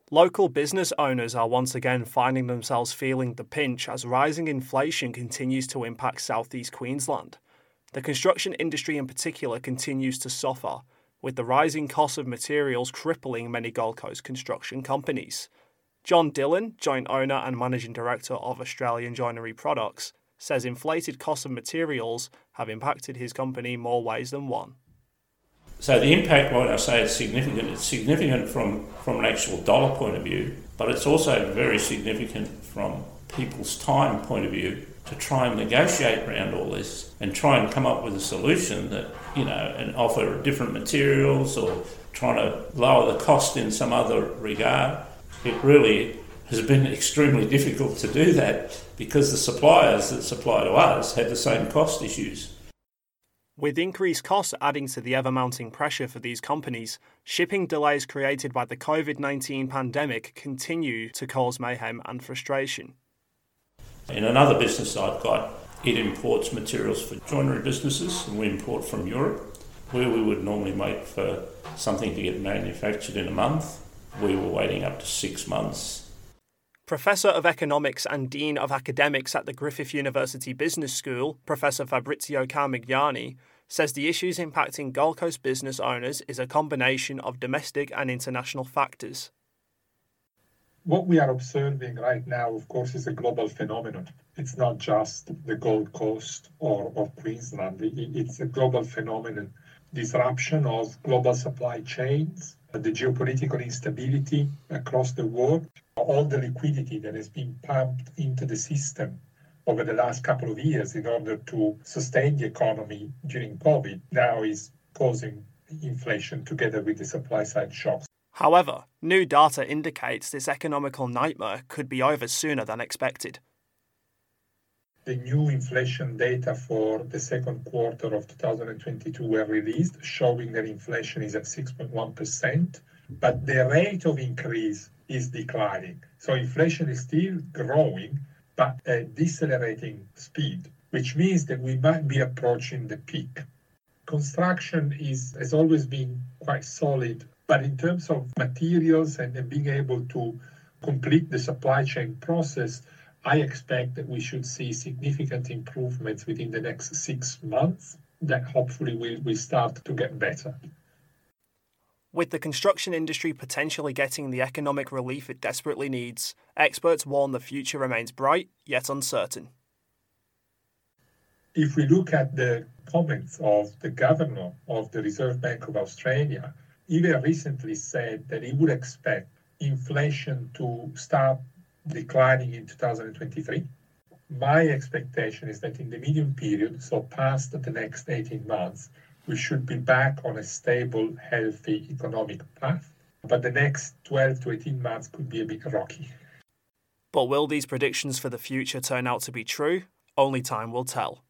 Local business owners are once again finding themselves feeling the pinch as rising inflation continues to impact southeast Queensland. The construction industry in particular continues to suffer, with the rising cost of materials crippling many Gold Coast construction companies. John Dillon, joint owner and managing director of Australian Joinery Products, says inflated costs of materials have impacted his company more ways than one. So the impact, when I say it's significant from an actual dollar point of view, but it's also very significant from people's time point of view to try and negotiate around all this and try and come up with a solution that, and offer different materials or trying to lower the cost in some other regard. It really has been extremely difficult to do that because the suppliers that supply to us have the same cost issues. With increased costs adding to the ever-mounting pressure for these companies, shipping delays created by the COVID-19 pandemic continue to cause mayhem and frustration. In another business I've got, it imports materials for joinery businesses, and we import from Europe. Where we would normally wait for something to get manufactured in a month, we were waiting up to 6 months. Professor of Economics and Dean of Academics at the Griffith University Business School, Professor Fabrizio Carmignani, says the issues impacting Gold Coast business owners is a combination of domestic and international factors. What we are observing right now, of course, is a global phenomenon. It's not just the Gold Coast or Queensland. It's a global phenomenon. Disruption of global supply chains, the geopolitical instability across the world, all the liquidity that has been pumped into the system over the last couple of years in order to sustain the economy during COVID now is causing inflation together with the supply side shocks. However, new data indicates this economical nightmare could be over sooner than expected. The new inflation data for the second quarter of 2022 were released, showing that inflation is at 6.1%, but the rate of increase is declining. So inflation is still growing, but at a decelerating speed, which means that we might be approaching the peak. Construction has always been quite solid, but in terms of materials and being able to complete the supply chain process, I expect that we should see significant improvements within the next 6 months that hopefully will start to get better. With the construction industry potentially getting the economic relief it desperately needs, experts warn the future remains bright yet uncertain. If we look at the comments of the governor of the Reserve Bank of Australia, he recently said that he would expect inflation to start declining in 2023. My expectation is that in the medium period, so past the next 18 months, we should be back on a stable, healthy economic path. But the next 12 to 18 months could be a bit rocky. But will these predictions for the future turn out to be true? Only time will tell.